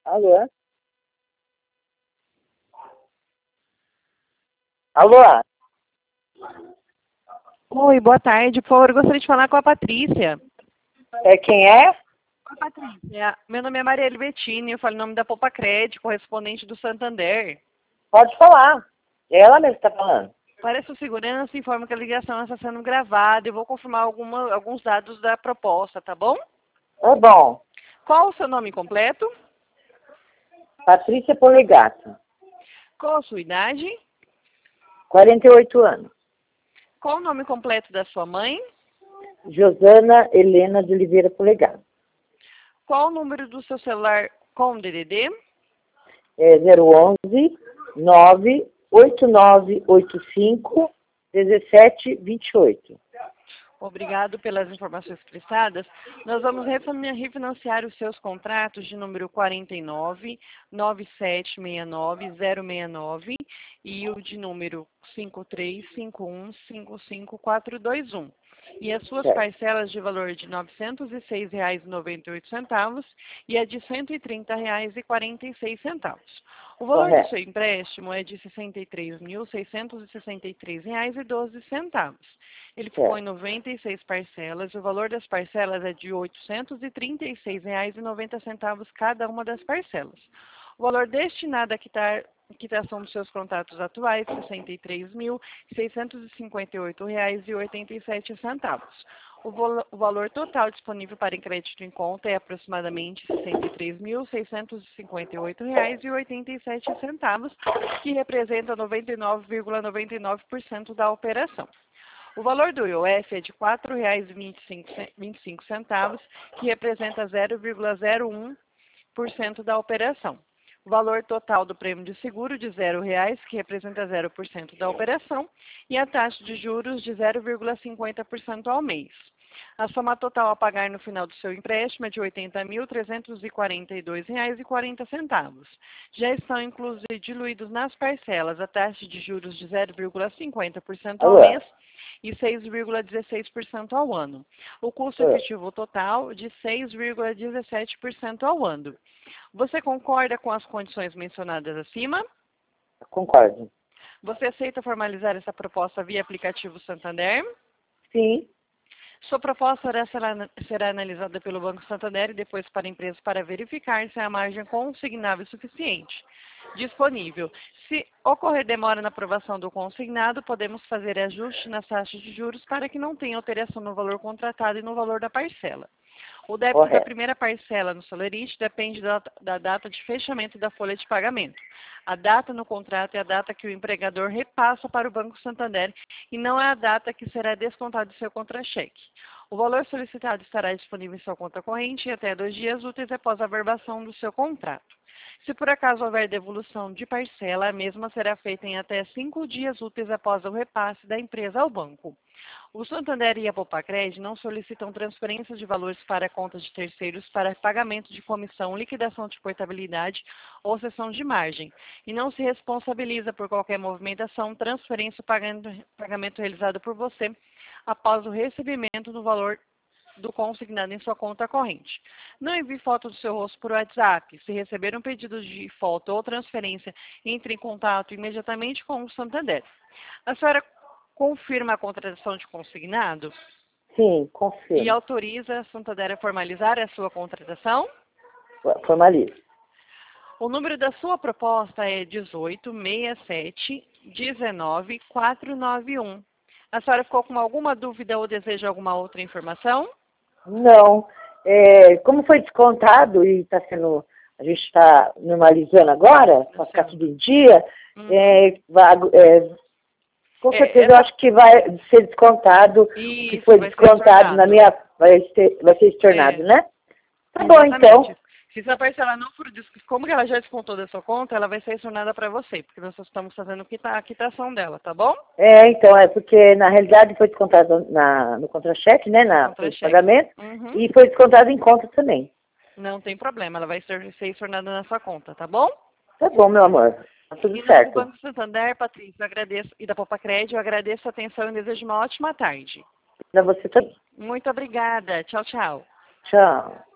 Alô? Alô? Oi, boa tarde. Por favor, eu gostaria de falar com a Patrícia. É quem é? Oi, Patrícia. Meu nome é Marielle Bettini, eu falo em nome da Popacred, correspondente do Santander. Pode falar. É ela mesmo que está falando. Parece o segurança informa que a ligação está sendo gravada. Eu vou confirmar alguns dados da proposta, tá bom? Tá bom. Qual o seu nome completo? Patrícia Polegato, Qual a sua idade? 48 anos. Qual o nome completo da sua mãe? Josana Helena de Oliveira Polegato. Qual o número do seu celular com DDD? É 011 98985 1728. Obrigado pelas informações prestadas. Nós vamos refinanciar os seus contratos de número 49, 9769, 069 e o de número 5351, 55421. E as suas Certo. parcelas de valor de R$ 906,98 e a de R$ 130,46. O valor do Correto. seu empréstimo é de R$ 63.663,12. Ele ficou em 96 parcelas. O valor das parcelas é de R$ 836,90 cada uma das parcelas. O valor destinado à quitação dos seus contratos atuais, R$ 63.658,87. O valor total disponível para crédito em conta é aproximadamente R$ 63.658,87, que representa 99,99% da operação. O valor do IOF é de R$ 4,25, que representa 0,01% da operação. O valor total do prêmio de seguro de R$ 0,00, que representa 0% da operação, e a taxa de juros de 0,50% ao mês. A soma total a pagar no final do seu empréstimo é de R$ 80.342,40. Já estão inclusos e diluídos nas parcelas a taxa de juros de 0,50% ao mês e 6,16% ao ano. O custo efetivo total de 6,17% ao ano. Você concorda com as condições mencionadas acima? Concordo. Você aceita formalizar essa proposta via aplicativo Santander? Sim. Sua proposta será analisada pelo Banco Santander e depois para a empresa para verificar se a margem consignável é suficiente. Disponível. Se ocorrer demora na aprovação do consignado, podemos fazer ajuste nas taxas de juros para que não tenha alteração no valor contratado e no valor da parcela. O débito da primeira parcela no Solerite depende da data de fechamento da folha de pagamento. A data no contrato é a data que o empregador repassa para o Banco Santander e não é a data que será descontado do seu contra-cheque. O valor solicitado estará disponível em sua conta corrente em até 2 dias úteis após a verbação do seu contrato. Se por acaso houver devolução de parcela, a mesma será feita em até 5 dias úteis após o repasse da empresa ao banco. O Santander e a Popacred não solicitam transferências de valores para contas de terceiros para pagamento de comissão, liquidação de portabilidade ou cessão de margem, e não se responsabiliza por qualquer movimentação, transferência ou pagamento realizado por você após o recebimento do valor do consignado em sua conta corrente. Não envie foto do seu rosto por WhatsApp. Se receber um pedido de foto ou transferência, entre em contato imediatamente com o Santander. A senhora confirma a contratação de consignado? Sim, confirmo. E autoriza a Santander a formalizar a sua contratação? Formalizo. O número da sua proposta é 1867-19-491. A senhora ficou com alguma dúvida ou deseja alguma outra informação? Não. Como foi descontado e está sendo, a gente está normalizando agora, para ficar tudo em dia, com certeza eu acho que vai ser descontado, o que foi descontado na minha, vai ser estornado, né? Tá bom, então. Se essa parcela não for, como ela já descontou da sua conta, ela vai ser estornada para você, porque nós estamos fazendo a quitação dela, tá bom? Então, porque na realidade foi descontado no contra-cheque, né, no pagamento, e foi descontado em conta também. Não tem problema, ela vai ser estornada na sua conta, tá bom? Tá bom, meu amor. Tá tudo certo. Do Banco Santander, Patrícia, eu agradeço, e da Popacred, eu agradeço a atenção e desejo uma ótima tarde. Para você também. Muito obrigada. Tchau, tchau. Tchau.